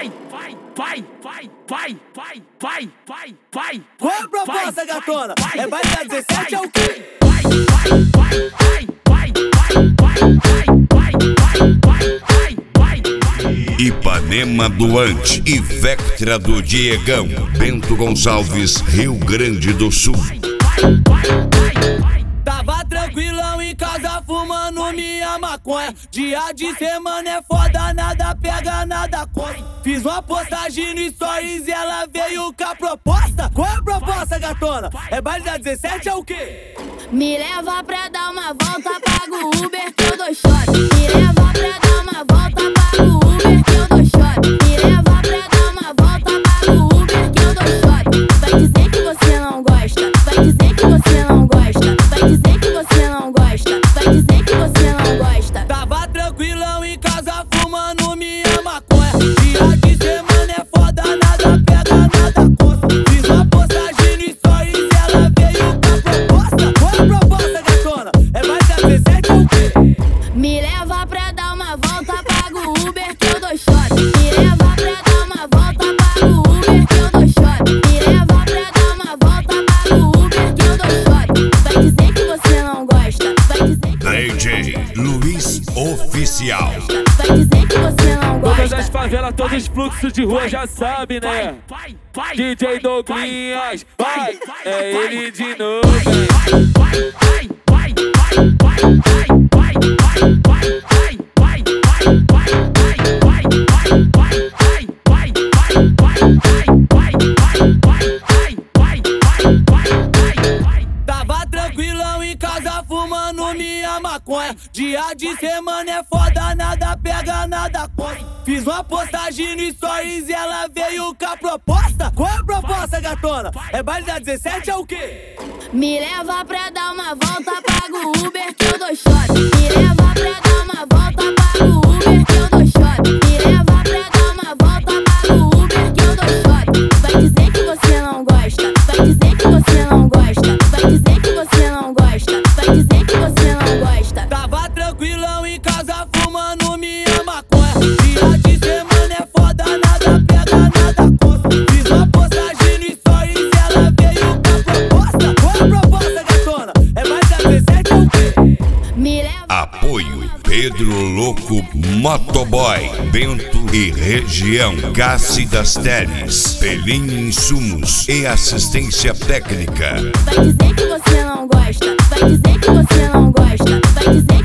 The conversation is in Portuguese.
Qual é a proposta, gatona? É baile da 17 é o quê? Ipanema do Ante e Vectra do Diegão, Bento Gonçalves, Rio Grande do Sul. Tava tranquilão em casa fumando minha maconha. Dia de semana é foda, nada pega, nada corre. Fiz uma postagem no Stories e ela veio com a proposta. Qual é a proposta, gatona? É baile da 17 é o quê? Me leva pra dar uma volta, pago o Uber que eu dou shot. Me leva pra dar uma volta, pago o Uber que eu dou shot. Me leva pra dar uma volta, pago o Uber que eu dou shot. Vai dizer que você não gosta, vai dizer que você não gosta, vai dizer que você não gosta, vai dizer que você não gosta. Tava tranquilão em casa fumando minha maconha. Dia de semana é foda, nada pega, nada conta. Fiz uma postagem no Stories e ela veio com a proposta. Qual é a proposta, gatona? É mais da 17 ou o quê? Me leva pra dar uma volta, pago o Uber que eu dou shot. Me leva pra dar uma volta, pago o Uber que eu dou shot. Me leva pra dar uma volta, pago o Uber que eu dou shot. Vai dizer que você não gosta, vai dizer que DJ Luiz Oficial. vai dizer que você não gosta. Todas as favelas, todos os fluxos de rua já sabe, né? DJ Douglinhas, vai, é ele de novo, Tava tranquilão em casa fumando minha maconha. Dia de semana é foda, nada pega, nada corre. Fiz uma postagem no Stories e ela veio com a proposta. Qual é a proposta, gatona? É baile da 17 é o quê? Me leva pra dar uma volta, pago o Uber que eu dou shot. Me leva pra dar uma volta, pago o Uber que eu dou shot. Me leva pra dar uma volta, pago o Uber que eu dou shot. Vai dizer que você não gosta, vai dizer que você não gosta, vai dizer que você não gosta, vai dizer que você não gosta. Tava tranquilão em casa fumando minha maconha. Dia de semana é foda, nada pega, nada conta. Fiz uma postagem no Stories e ela veio com a proposta. Qual é a proposta, gatona? É mais da 17 ou o quê? Me leva. Apoio Pedro Louco Motoboy, Bento e região. Cassi das Teles, Pelim Insumos e assistência técnica. Vai dizer que você não gosta, vai dizer que você não gosta, vai dizer